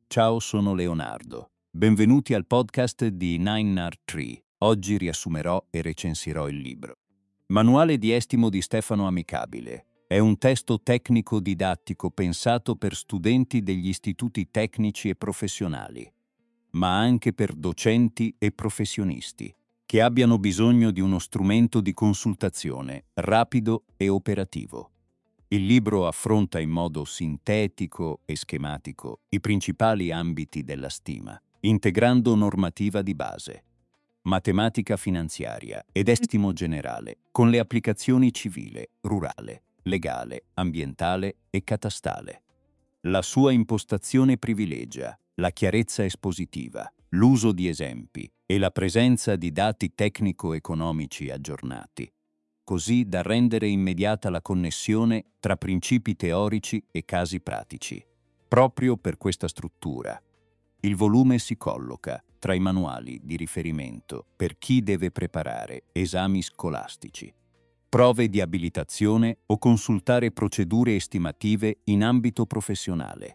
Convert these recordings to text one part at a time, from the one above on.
Ciao, sono Leonardo. Benvenuti al podcast di 9R3. Oggi riassumerò e recensirò il libro. Manuale di estimo di Stefano Amicabile. È un testo tecnico didattico pensato per studenti degli istituti tecnici e professionali, ma anche per docenti e professionisti che abbiano bisogno di uno strumento di consultazione rapido e operativo. Il libro affronta in modo sintetico e schematico i principali ambiti della stima, integrando normativa di base, matematica finanziaria ed estimo generale con le applicazioni civile, rurale, legale, ambientale e catastale. La sua impostazione privilegia la chiarezza espositiva, l'uso di esempi e la presenza di dati tecnico-economici aggiornati, così da rendere immediata la connessione tra principi teorici e casi pratici. Proprio per questa struttura, il volume si colloca tra i manuali di riferimento per chi deve preparare esami scolastici, prove di abilitazione o consultare procedure estimative in ambito professionale.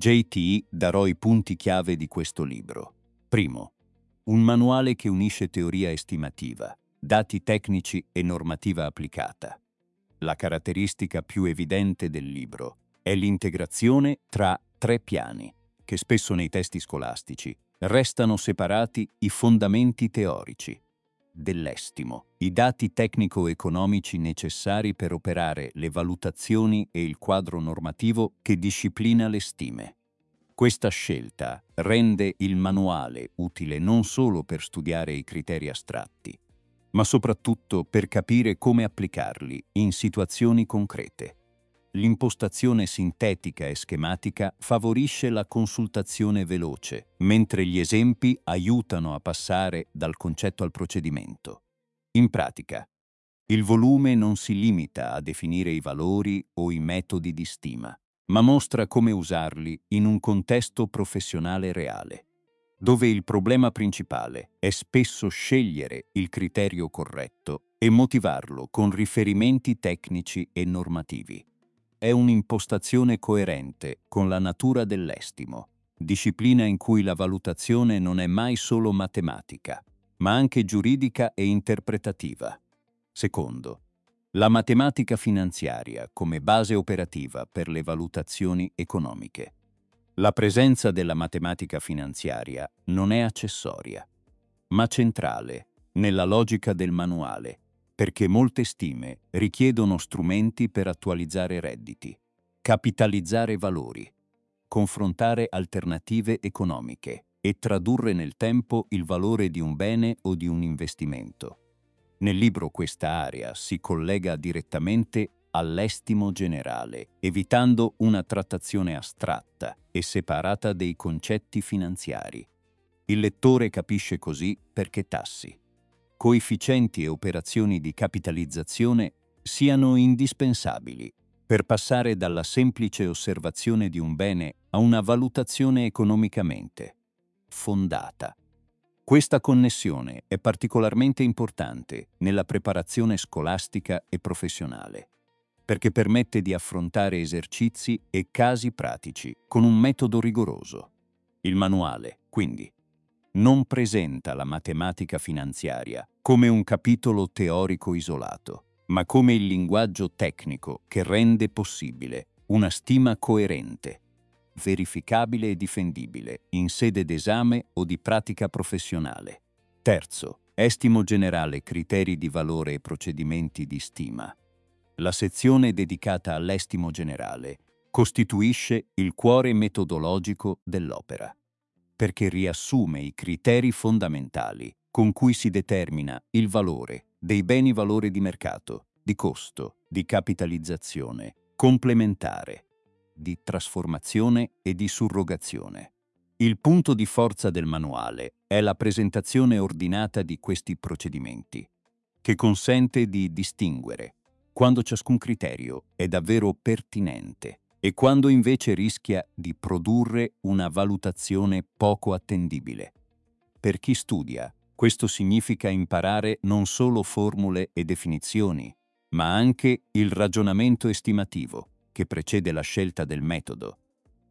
JT darò i punti chiave di questo libro. Primo, un manuale che unisce teoria estimativa, dati tecnici e normativa applicata. La caratteristica più evidente del libro è l'integrazione tra tre piani, che spesso nei testi scolastici restano separati i fondamenti teorici dell'estimo, i dati tecnico-economici necessari per operare le valutazioni e il quadro normativo che disciplina le stime. Questa scelta rende il manuale utile non solo per studiare i criteri astratti, ma soprattutto per capire come applicarli in situazioni concrete. L'impostazione sintetica e schematica favorisce la consultazione veloce, mentre gli esempi aiutano a passare dal concetto al procedimento. In pratica, il volume non si limita a definire i valori o i metodi di stima, ma mostra come usarli in un contesto professionale reale, dove il problema principale è spesso scegliere il criterio corretto e motivarlo con riferimenti tecnici e normativi. È un'impostazione coerente con la natura dell'estimo, disciplina in cui la valutazione non è mai solo matematica, ma anche giuridica e interpretativa. Secondo, la matematica finanziaria come base operativa per le valutazioni economiche. La presenza della matematica finanziaria non è accessoria, ma centrale nella logica del manuale, perché molte stime richiedono strumenti per attualizzare redditi, capitalizzare valori, confrontare alternative economiche e tradurre nel tempo il valore di un bene o di un investimento. Nel libro questa area si collega direttamente all'estimo generale, evitando una trattazione astratta e separata dei concetti finanziari. Il lettore capisce così perché tassi, coefficienti e operazioni di capitalizzazione siano indispensabili per passare dalla semplice osservazione di un bene a una valutazione economicamente fondata. Questa connessione è particolarmente importante nella preparazione scolastica e professionale, perché permette di affrontare esercizi e casi pratici con un metodo rigoroso. Il manuale, quindi, non presenta la matematica finanziaria come un capitolo teorico isolato, ma come il linguaggio tecnico che rende possibile una stima coerente, verificabile e difendibile in sede d'esame o di pratica professionale. Terzo, estimo generale, criteri di valore e procedimenti di stima. La sezione dedicata all'estimo generale costituisce il cuore metodologico dell'opera, perché riassume i criteri fondamentali con cui si determina il valore dei beni valore di mercato, di costo, di capitalizzazione, complementare, di trasformazione e di surrogazione. Il punto di forza del manuale è la presentazione ordinata di questi procedimenti, che consente di distinguere quando ciascun criterio è davvero pertinente e quando invece rischia di produrre una valutazione poco attendibile. Per chi studia, questo significa imparare non solo formule e definizioni, ma anche il ragionamento estimativo che precede la scelta del metodo.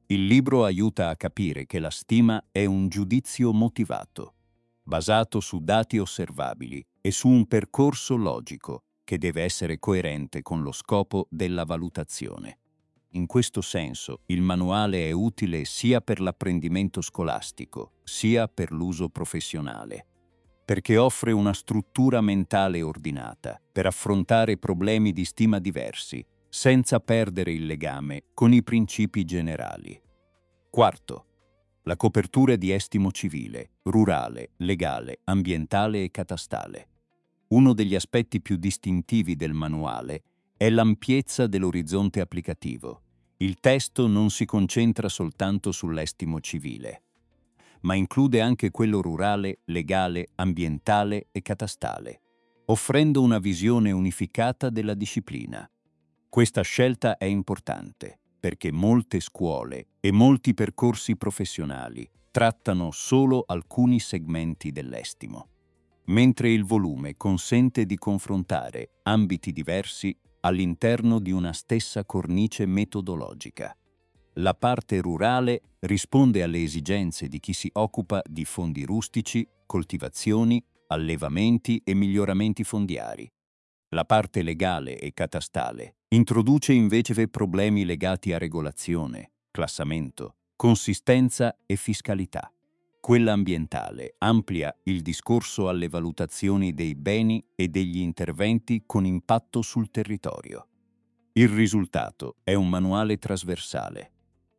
Il libro aiuta a capire che la stima è un giudizio motivato, basato su dati osservabili e su un percorso logico che deve essere coerente con lo scopo della valutazione. In questo senso, il manuale è utile sia per l'apprendimento scolastico, sia per l'uso professionale, perché offre una struttura mentale ordinata per affrontare problemi di stima diversi, senza perdere il legame con i principi generali. Quarto, la copertura di estimo civile, rurale, legale, ambientale e catastale. Uno degli aspetti più distintivi del manuale è l'ampiezza dell'orizzonte applicativo. Il testo non si concentra soltanto sull'estimo civile, ma include anche quello rurale, legale, ambientale e catastale, offrendo una visione unificata della disciplina. Questa scelta è importante perché molte scuole e molti percorsi professionali trattano solo alcuni segmenti dell'estimo, mentre il volume consente di confrontare ambiti diversi all'interno di una stessa cornice metodologica. La parte rurale risponde alle esigenze di chi si occupa di fondi rustici, coltivazioni, allevamenti e miglioramenti fondiari. La parte legale e catastale introduce invece problemi legati a regolazione, classamento, consistenza e fiscalità. Quella ambientale amplia il discorso alle valutazioni dei beni e degli interventi con impatto sul territorio. Il risultato è un manuale trasversale,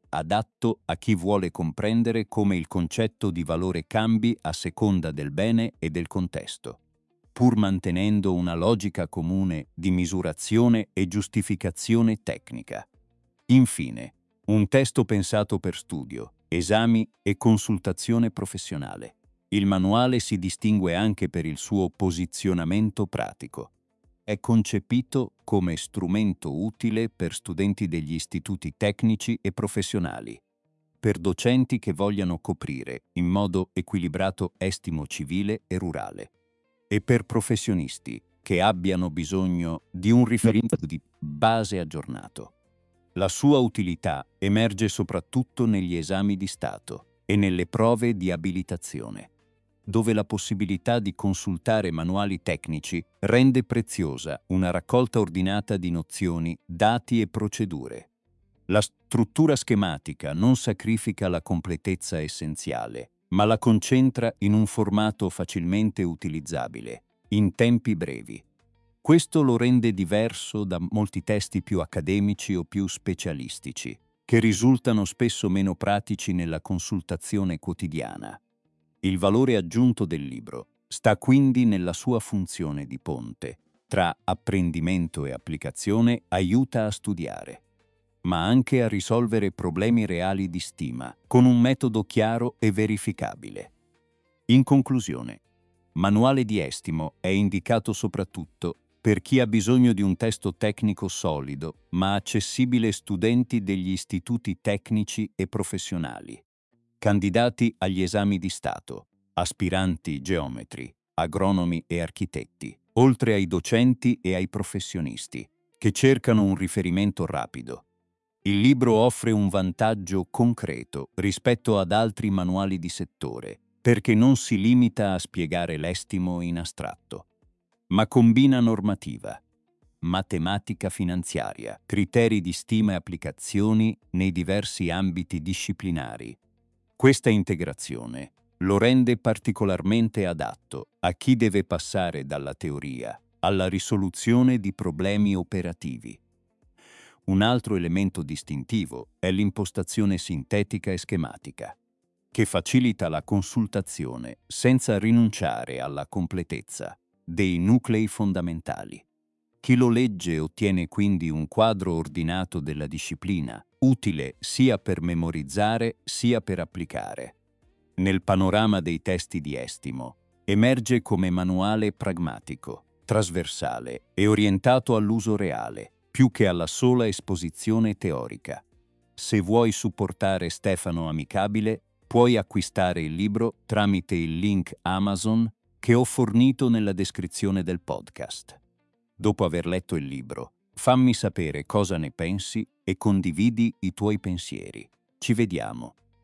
adatto a chi vuole comprendere come il concetto di valore cambi a seconda del bene e del contesto, pur mantenendo una logica comune di misurazione e giustificazione tecnica. Infine, un testo pensato per studio, esami e consultazione professionale. Il manuale si distingue anche per il suo posizionamento pratico. È concepito come strumento utile per studenti degli istituti tecnici e professionali, per docenti che vogliano coprire in modo equilibrato estimo civile e rurale, e per professionisti che abbiano bisogno di un riferimento di base aggiornato. La sua utilità emerge soprattutto negli esami di Stato e nelle prove di abilitazione, dove la possibilità di consultare manuali tecnici rende preziosa una raccolta ordinata di nozioni, dati e procedure. La struttura schematica non sacrifica la completezza essenziale, ma la concentra in un formato facilmente utilizzabile, in tempi brevi. Questo lo rende diverso da molti testi più accademici o più specialistici, che risultano spesso meno pratici nella consultazione quotidiana. Il valore aggiunto del libro sta quindi nella sua funzione di ponte tra apprendimento e applicazione. Aiuta a studiare, ma anche a risolvere problemi reali di stima con un metodo chiaro e verificabile. In conclusione, Manuale di estimo è indicato soprattutto per chi ha bisogno di un testo tecnico solido, ma accessibile a studenti degli istituti tecnici e professionali, candidati agli esami di Stato, aspiranti geometri, agronomi e architetti, oltre ai docenti e ai professionisti, che cercano un riferimento rapido. Il libro offre un vantaggio concreto rispetto ad altri manuali di settore, perché non si limita a spiegare l'estimo in astratto, ma combina normativa, matematica finanziaria, criteri di stima e applicazioni nei diversi ambiti disciplinari. Questa integrazione lo rende particolarmente adatto a chi deve passare dalla teoria alla risoluzione di problemi operativi. Un altro elemento distintivo è l'impostazione sintetica e schematica, che facilita la consultazione senza rinunciare alla completezza dei nuclei fondamentali. Chi lo legge ottiene quindi un quadro ordinato della disciplina, utile sia per memorizzare sia per applicare. Nel panorama dei testi di estimo, emerge come manuale pragmatico, trasversale e orientato all'uso reale, più che alla sola esposizione teorica. Se vuoi supportare Stefano Amicabile, puoi acquistare il libro tramite il link Amazon che ho fornito nella descrizione del podcast. Dopo aver letto il libro, fammi sapere cosa ne pensi e condividi i tuoi pensieri. Ci vediamo.